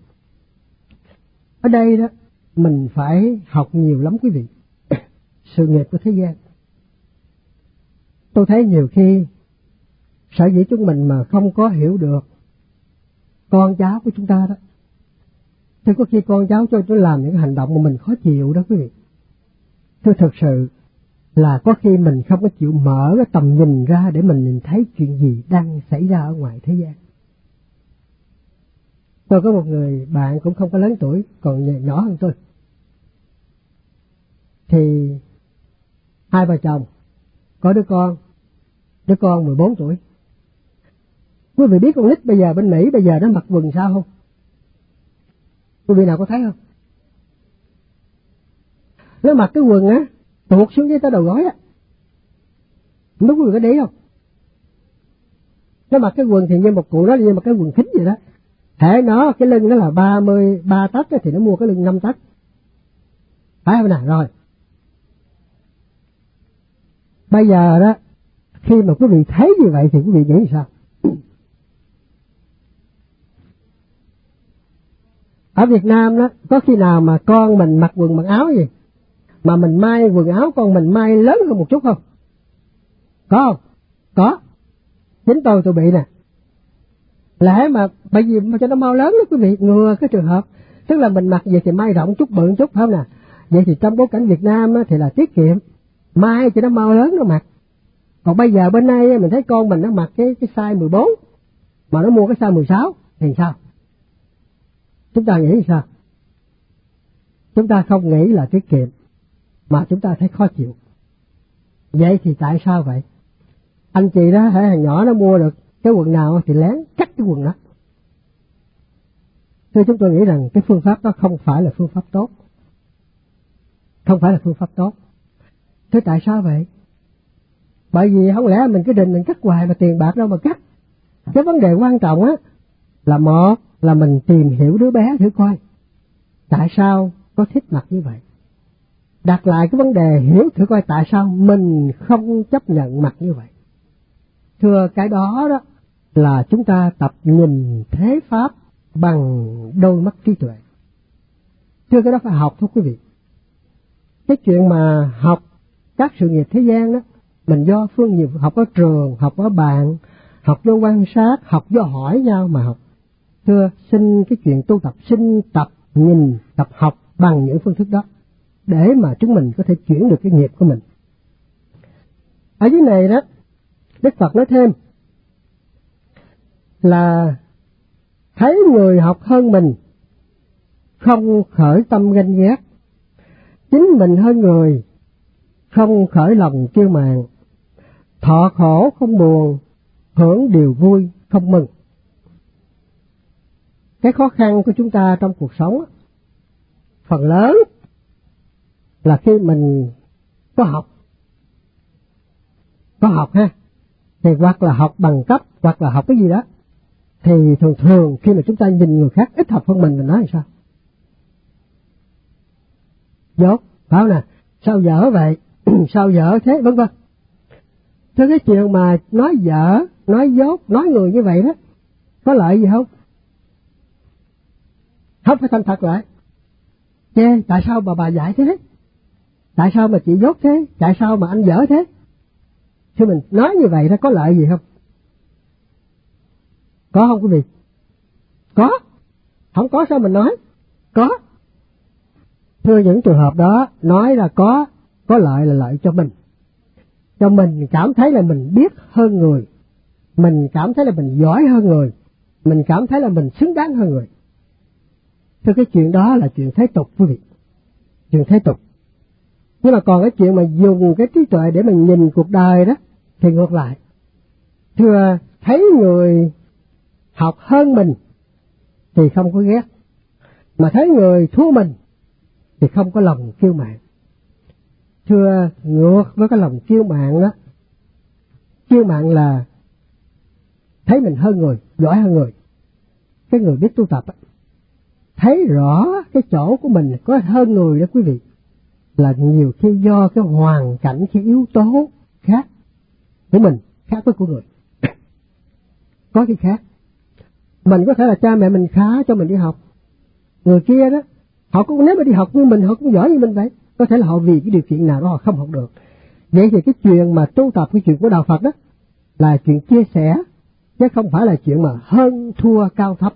Ở đây đó, mình phải học nhiều lắm quý vị. Sự nghiệp của thế gian. Tôi thấy nhiều khi, sở dĩ chúng mình mà không có hiểu được con cháu của chúng ta đó, thì có khi con cháu cho tôi làm những hành động mà mình khó chịu đó quý vị. Tôi thực sự là có khi mình không có chịu mở cái tầm nhìn ra để mình nhìn thấy chuyện gì đang xảy ra ở ngoài thế gian. Tôi có một người bạn cũng không có lớn tuổi, còn nhỏ hơn tôi. Thì hai vợ chồng có đứa con, đứa con mười bốn tuổi. Quý vị biết con nít bây giờ bên Mỹ bây giờ nó mặc quần sao không? Quý vị nào có thấy không? Nó mặc cái quần á, tuột xuống dưới tới đầu gối á. Mấy quý vị có để ý không? Nó mặc cái quần thì như một cụ đó, như một cái quần khính vậy đó. Thể nó, cái lưng nó là ba mươi ba tấc thì nó mua cái lưng năm tấc. Phải không nào? Rồi. Bây giờ đó, khi mà quý vị thấy như vậy thì quý vị nghĩ sao? Ở Việt Nam đó, có khi nào mà con mình mặc quần mặc áo gì, mà mình may quần áo con mình may lớn hơn một chút không? Có không? Có. Chính tôi tôi bị nè. Lẽ mà bởi vì mà cho nó mau lớn đó quý vị, ngừa cái trường hợp. Tức là mình mặc vậy thì may rộng chút, bự chút, phải không nè? Vậy thì trong bối cảnh Việt Nam á, thì là tiết kiệm. May cho nó mau lớn nó mặc. Còn bây giờ bên đây mình thấy con mình nó mặc cái cái size mười bốn, mà nó mua cái size mười sáu, thì sao? Chúng ta nghĩ sao? Chúng ta không nghĩ là tiết kiệm, mà chúng ta thấy khó chịu. Vậy thì tại sao vậy? Anh chị đó, hãy thằng nhỏ nó mua được cái quần nào thì lén cắt cái quần đó. Thế chúng tôi nghĩ rằng cái phương pháp đó không phải là phương pháp tốt. không phải là phương pháp tốt. Thế tại sao vậy? Bởi vì không lẽ mình cứ định mình cắt hoài mà tiền bạc đâu mà cắt. Cái vấn đề quan trọng á là một là mình tìm hiểu đứa bé thử coi tại sao có thích mặt như vậy. Đặt lại cái vấn đề hiểu thử coi tại sao mình không chấp nhận mặt như vậy. Thưa, cái đó đó là chúng ta tập nhìn thế pháp bằng đôi mắt trí tuệ. Thưa, cái đó phải học thôi quý vị. Cái chuyện mà học các sự nghiệp thế gian đó, mình do phương nhiều, học ở trường, học ở bạn, học do quan sát, học do hỏi nhau mà học. Thưa, xin cái chuyện tu tập, xin tập nhìn, tập học bằng những phương thức đó, để mà chúng mình có thể chuyển được cái nghiệp của mình. Ở dưới này đó, Đức Phật nói thêm là thấy người học hơn mình, không khởi tâm ganh ghét, chính mình hơn người, không khởi lòng kiêu mạn, thọ khổ không buồn, hưởng điều vui không mừng. Cái khó khăn của chúng ta trong cuộc sống phần lớn là khi mình có học, có học ha, thì hoặc là học bằng cấp, hoặc là học cái gì đó, thì thường thường khi mà chúng ta nhìn người khác ít học hơn mình, mình nói làm sao? Dốt, phải không nè? Sao dở vậy? Sao dở thế? Vân vân. Thế cái chuyện mà nói dở, nói dốt, nói người như vậy đó, có lợi gì không? Không, phải thành thật lại. Chê, tại sao bà bà dạy thế? Tại sao mà chị dốt thế? Tại sao mà anh dở thế? Khi mình nói như vậy đó có lợi gì không? Có không quý vị? Có. Không có sao mình nói? Có. Thưa, những trường hợp đó nói là có, có lợi là lợi cho mình. Cho mình cảm thấy là mình biết hơn người, mình cảm thấy là mình giỏi hơn người, mình cảm thấy là mình xứng đáng hơn người. Thưa, cái chuyện đó là chuyện thế tục quý vị, chuyện thế tục. Nhưng mà còn cái chuyện mà dùng cái trí tuệ để mình nhìn cuộc đời đó thì ngược lại. Thưa, thấy người học hơn mình thì không có ghét, mà thấy người thua mình thì không có lòng kiêu mạn. Thưa, ngược với cái lòng kiêu mạn đó, kiêu mạn là thấy mình hơn người, giỏi hơn người. Cái người biết tu tập á, thấy rõ cái chỗ của mình có hơn người đó quý vị, là nhiều khi do cái hoàn cảnh, cái yếu tố khác của mình, khác với của người. Có cái khác. Mình có thể là cha mẹ mình khá cho mình đi học. Người kia đó, họ cũng nếu mà đi học như mình, họ cũng giỏi như mình vậy. Có thể là họ vì cái điều kiện nào đó họ không học được. Vậy thì cái chuyện mà tu tập, cái chuyện của Đạo Phật đó, là chuyện chia sẻ, chứ không phải là chuyện mà hơn thua cao thấp.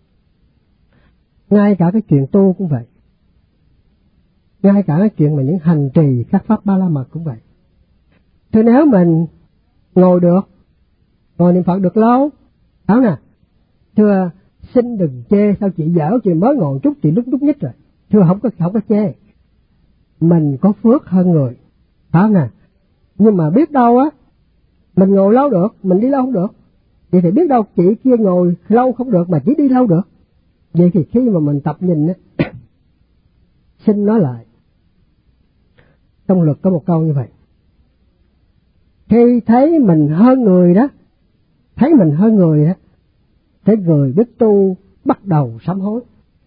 Ngay cả cái chuyện tu cũng vậy. Ngay cả cái chuyện mà những hành trì các pháp ba la mật cũng vậy. Thì nếu mình ngồi được, ngồi niệm Phật được lâu, đó nè, thưa, xin đừng chê sao chị dở, chị mới ngồi chút chị lúc lúc nhích rồi. Thưa, không có không có chê, mình có phước hơn người, phải nè. Nhưng mà biết đâu á, mình ngồi lâu được, mình đi lâu không được. Vậy thì biết đâu chị kia ngồi lâu không được mà chỉ đi lâu được. Vậy thì khi mà mình tập nhìn á, xin nói lại, trong luật có một câu như vậy: khi thấy mình hơn người đó, thấy mình hơn người đó, cái người biết tu bắt đầu sám hối.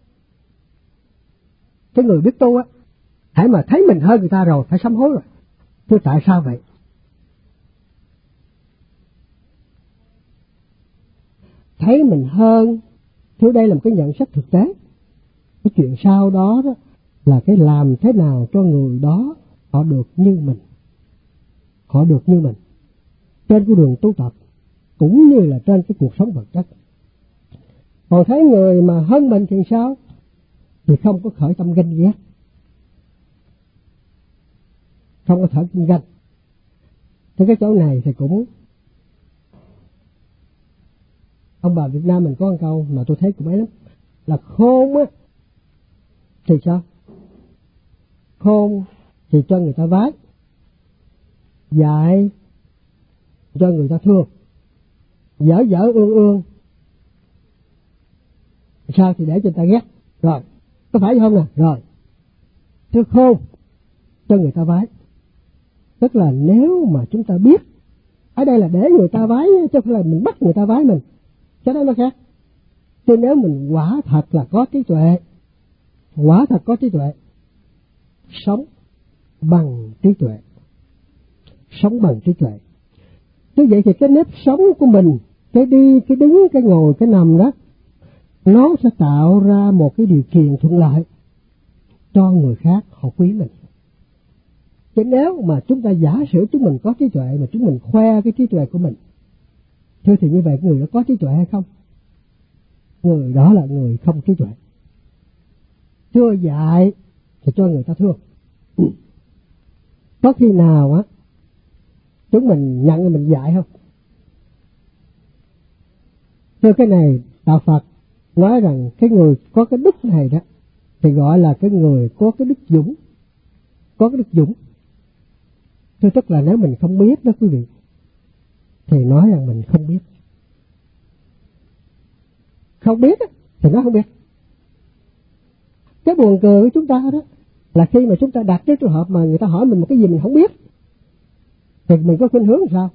Cái người biết tu á, hãy mà thấy mình hơn người ta rồi phải sám hối rồi. Chứ tại sao vậy? Thấy mình hơn, chứ đây là một cái nhận xét thực tế. Cái chuyện sau đó đó là cái làm thế nào cho người đó họ được như mình, họ được như mình trên cái đường tu tập cũng như là trên cái cuộc sống vật chất. Còn thấy người mà hơn mình thì sao? Thì không có khởi tâm ganh ghét, không có khởi tâm ganh. Thì cái chỗ này thì cũng, ông bà Việt Nam mình có một câu mà tôi thấy cũng ấy lắm, là khôn á thì sao? Khôn thì cho người ta vái, dạy cho người ta thương, dở dở ương ương sao thì để cho người ta ghét. Rồi, có phải không nè? Rồi, thưa khôn cho người ta vái. Tức là nếu mà chúng ta biết, ở đây là để người ta vái, chứ không là mình bắt người ta vái mình, cái đó nó khác. Chứ nếu mình quả thật là có trí tuệ, quả thật có trí tuệ, sống bằng trí tuệ, sống bằng trí tuệ. Như vậy thì cái nếp sống của mình, cái đi, cái đứng, cái ngồi, cái nằm đó, nó sẽ tạo ra một cái điều kiện thuận lợi cho người khác họ quý mình. Chứ nếu mà chúng ta giả sử chúng mình có trí tuệ mà chúng mình khoe cái trí tuệ của mình, thưa thì như vậy người đó có trí tuệ hay không? Người đó là người không trí tuệ. Chưa dạy thì cho người ta thương. Có khi nào á chúng mình nhận mình dạy không? Thưa cái này đạo Phật nói rằng cái người có cái đức này đó thì gọi là cái người có cái đức dũng, có cái đức dũng. Thưa tức là nếu mình không biết đó quý vị, thì nói rằng mình không biết. Không biết đó, thì nói không biết. Cái buồn cười của chúng ta đó là khi mà chúng ta đặt cái trường hợp mà người ta hỏi mình một cái gì mình không biết, thì mình có khuynh hướng làm sao?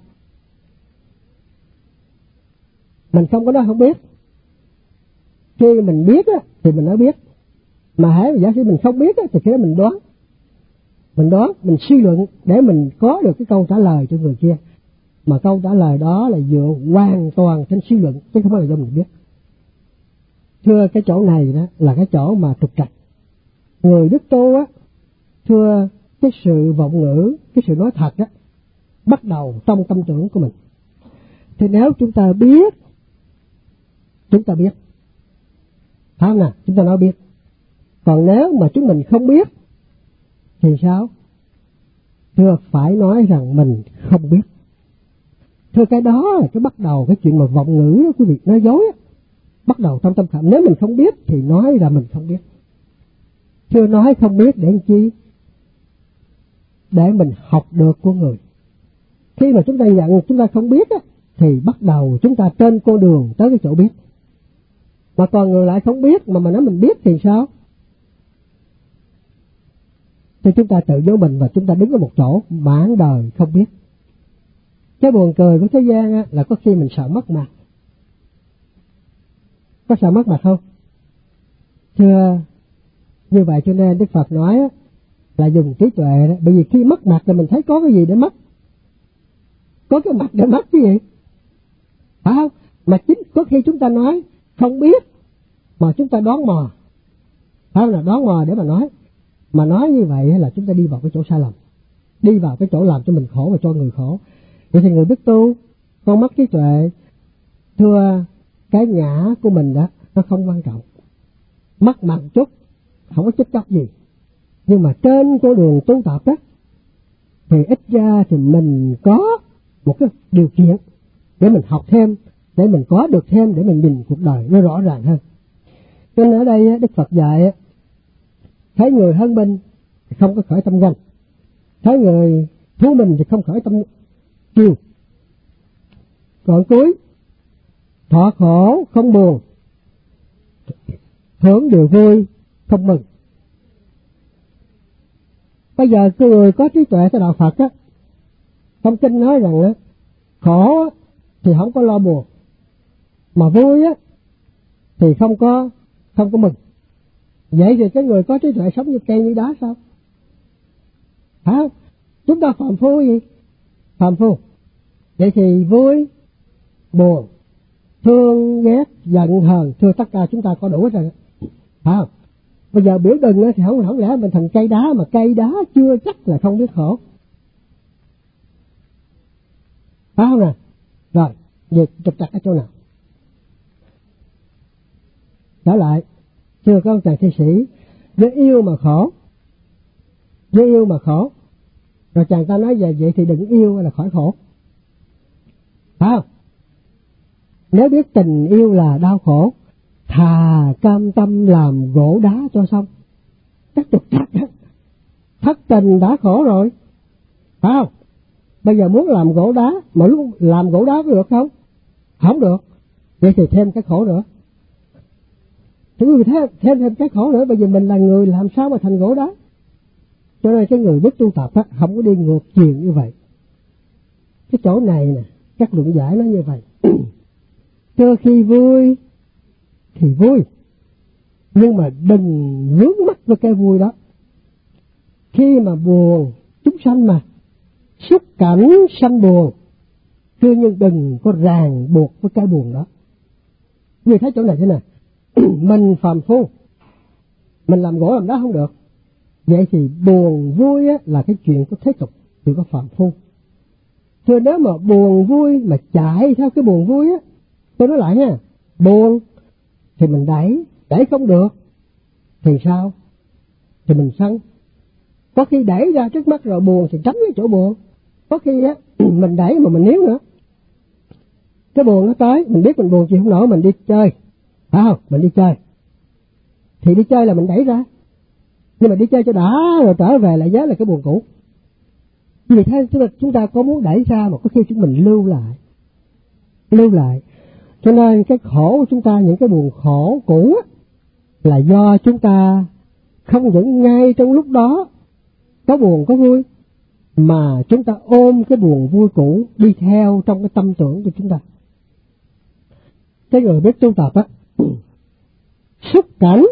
Mình không có nói không biết. Khi mình biết á, thì mình nói biết. Mà hãy giả sử mình không biết á, thì khi đó mình đoán. Mình đoán, mình suy luận để mình có được cái câu trả lời cho người kia. Mà câu trả lời đó là dựa hoàn toàn trên suy luận, chứ không phải là do mình biết. Thưa cái chỗ này đó là cái chỗ mà trục trặc. Người đức tu á, thưa cái sự vọng ngữ, cái sự nói thật á, bắt đầu trong tâm tưởng của mình. Thì nếu chúng ta biết, chúng ta biết. Phải không nào? Chúng ta nói biết. Còn nếu mà chúng mình không biết, thì sao? Thưa phải nói rằng mình không biết. Thưa cái đó là cái bắt đầu cái chuyện mà vọng ngữ đó quý vị, nói dối á. Bắt đầu trong tâm khảm, nếu mình không biết thì nói là mình không biết. Chưa nói không biết để làm chi? Để mình học được của người. Khi mà chúng ta nhận chúng ta không biết á, thì bắt đầu chúng ta trên con đường tới cái chỗ biết. Mà còn người lại không biết mà mà nói mình biết thì sao? Thì chúng ta tự giấu mình và chúng ta đứng ở một chỗ mãn đời không biết. Cái buồn cười của thế gian á, là có khi mình sợ mất mặt. Có sợ mất mặt không? Thưa, như vậy cho nên Đức Phật nói á, là dùng trí tuệ đó. Bởi vì khi mất mặt là mình thấy có cái gì để mất. Có cái mặt để mất cái gì? Phải không? Mà chính có khi chúng ta nói không biết mà chúng ta đoán mò. Phải không? Là đoán mò để mà nói. Mà nói như vậy là chúng ta đi vào cái chỗ sai lầm. Đi vào cái chỗ làm cho mình khổ và cho người khổ. Vậy thì người biết tu, con mất trí tuệ, thưa cái ngã của mình đó, nó không quan trọng. Mất mặt chút, không có chết chóc gì. Nhưng mà trên con đường tu tập đó, thì ít ra thì mình có một cái điều kiện để mình học thêm, để mình có được thêm, để mình nhìn cuộc đời nó rõ ràng hơn. Cho nên ở đây Đức Phật dạy, thấy người hơn mình thì không có khởi tâm ganh, thấy người thú mình thì không khởi tâm chiều. Còn cuối, thọ khổ không buồn, hưởng điều vui không mừng. Bây giờ cái người có trí tuệ theo đạo Phật á, trong kinh nói rằng á, khổ thì không có lo buồn, mà vui á thì không có không có mừng. Vậy thì cái người có trí tuệ sống như cây như đá sao? Hả? Chúng ta phàm phu gì? Phàm phu. Vậy thì vui, buồn, thương, ghét, giận, hờn, thưa tất cả chúng ta có đủ hết rồi. Phải không? Bây giờ biểu đừng thì không không lẽ mình thành cây đá, mà cây đá chưa chắc là không biết khổ. Phải không nè? Rồi, về trục trặc ở chỗ nào? Trở lại, thưa các ông chàng thi sĩ, với yêu mà khổ, với yêu mà khổ, rồi chàng ta nói về vậy thì đừng yêu là khỏi khổ. Phải không? Nếu biết tình yêu là đau khổ, thà cam tâm làm gỗ đá cho xong. Chắc trục trặc đó. Thất tình đã khổ rồi. Phải không? Bây giờ muốn làm gỗ đá, mà lúc làm gỗ đá có được không? Không được. Vậy thì thêm cái khổ nữa. Thì thêm, thêm thêm cái khổ nữa, bây giờ mình là người làm sao mà thành gỗ đá? Cho nên cái người biết tu tập á, không có đi ngược chiều như vậy. Cái chỗ này nè, các luận giải nó như vậy. Trước khi vui thì vui, nhưng mà đừng vướng mắc với cái vui đó. Khi mà buồn, chúng sanh mà, xúc cảnh sanh buồn, thưa nhưng đừng có ràng buộc với cái buồn đó. Vì thấy chỗ này thế này, mình phàm phu, mình làm gỗ làm đá không được. Vậy thì buồn vui á, là cái chuyện của thế tục, chuyện của phàm phu. Thưa nếu mà buồn vui mà chạy theo cái buồn vui á, tôi nói lại nha, buồn thì mình đẩy, đẩy không được thì sao? Thì mình sân. Có khi đẩy ra trước mắt rồi buồn thì tránh cái chỗ buồn. Có khi á, mình đẩy mà mình níu nữa. Cái buồn nó tới, mình biết mình buồn chịu không nổi, mình đi chơi. Phải không? Mình đi chơi. Thì đi chơi là mình đẩy ra. Nhưng mà đi chơi cho đã rồi trở về lại nhớ là cái buồn cũ. Vì thế chúng ta có muốn đẩy ra mà có khi chúng mình lưu lại. Lưu lại. Cho nên cái khổ của chúng ta, những cái buồn khổ cũ á, là do chúng ta không những ngay trong lúc đó có buồn có vui, mà chúng ta ôm cái buồn vui cũ đi theo trong cái tâm tưởng của chúng ta. Cái người biết tu tập á, xúc cảnh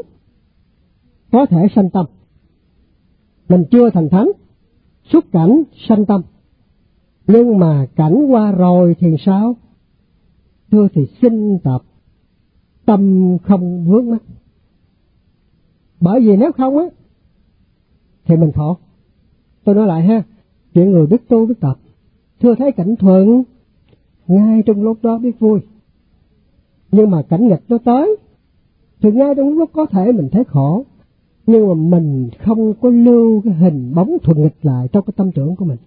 có thể sanh tâm. Mình chưa thành thánh, xúc cảnh sanh tâm. Nhưng mà cảnh qua rồi thì sao? Thưa thì sinh tập, tâm không vướng mắc. Bởi vì nếu không á, thì mình khổ. Tôi nói lại ha, chuyện người biết tu biết tập, thưa thấy cảnh thuận, ngay trong lúc đó biết vui. Nhưng mà cảnh nghịch nó tới, thì ngay trong lúc có thể mình thấy khổ, nhưng mà mình không có lưu cái hình bóng thuận nghịch lại trong cái tâm tưởng của mình.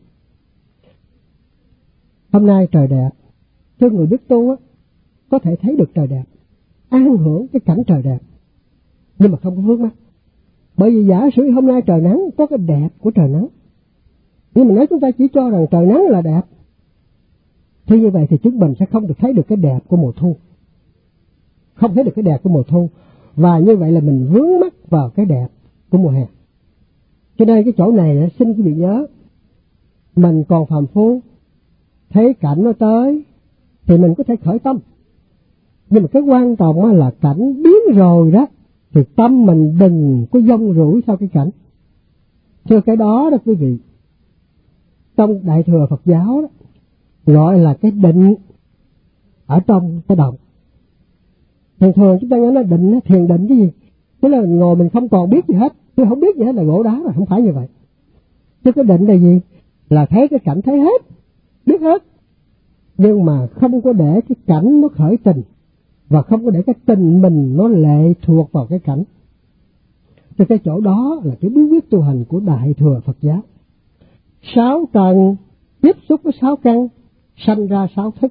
Hôm nay trời đẹp, thưa người biết tu á, có thể thấy được trời đẹp, an hưởng cái cảnh trời đẹp, nhưng mà không có vướng mắc. Bởi vì giả sử hôm nay trời nắng, có cái đẹp của trời nắng, nhưng mà nếu chúng ta chỉ cho rằng trời nắng là đẹp, thì như vậy thì chúng mình sẽ không được thấy được cái đẹp của mùa thu. Không thấy được cái đẹp của mùa thu. Và như vậy là mình vướng mắc vào cái đẹp của mùa hè. Cho nên cái chỗ này xin quý vị nhớ, mình còn phàm phu, thấy cảnh nó tới thì mình có thể khởi tâm. Nhưng mà cái quan trọng là cảnh biến rồi đó, thì tâm mình đừng có dông rủi sau cái cảnh. Thưa cái đó đó quý vị, trong Đại Thừa Phật giáo đó, gọi là cái định ở trong cái động. Thường thường chúng ta nghe nói định, thiền định cái gì? Tức là mình ngồi mình không còn biết gì hết, tôi không biết gì hết là gỗ đá rồi, không phải như vậy. Chứ cái định là gì? Là thấy cái cảnh thấy hết, biết hết, nhưng mà không có để cái cảnh nó khởi tình, và không có để cái tình mình nó lệ thuộc vào cái cảnh. Thì cái chỗ đó là cái bí quyết tu hành của Đại Thừa Phật giáo. Sáu trần tiếp xúc với sáu căn, sanh ra sáu thức.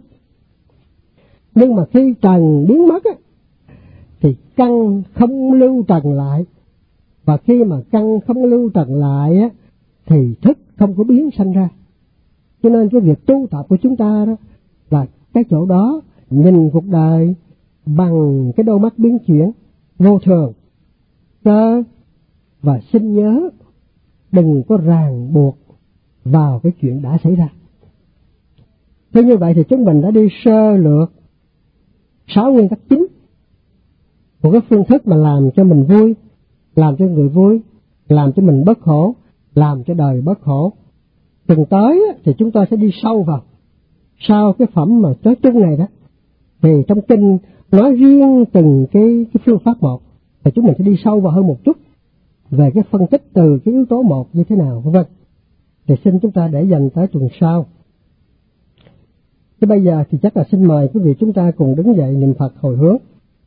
Nhưng mà khi trần biến mất á, thì căn không lưu trần lại. Và khi mà căn không lưu trần lại á, thì thức không có biến sanh ra. Cho nên cái việc tu tập của chúng ta đó là cái chỗ đó, nhìn cuộc đời bằng cái đôi mắt biến chuyển, vô thường, cơ và xin nhớ, đừng có ràng buộc vào cái chuyện đã xảy ra. Thế như vậy thì chúng mình đã đi sơ lược sáu nguyên tắc chính, một cái phương thức mà làm cho mình vui, làm cho người vui, làm cho mình bớt khổ, làm cho đời bớt khổ. Từng tới thì chúng ta sẽ đi sâu vào. Sau cái phẩm mà tới chung này đó, thì trong kinh nói riêng từng cái, cái phương pháp một, thì chúng mình sẽ đi sâu vào hơn một chút về cái phân tích từ cái yếu tố một như thế nào, vân vân. Thì xin chúng ta để dành tới tuần sau. Thế bây giờ thì chắc là xin mời quý vị chúng ta cùng đứng dậy niệm Phật hồi hướng.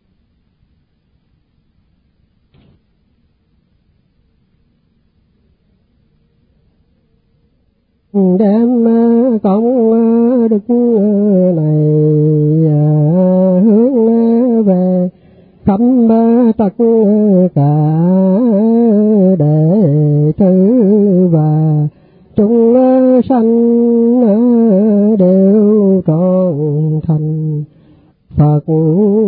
Đem công đức này hướng về khắp tất cả đệ tử và chúng sanh đều trọn thành Phật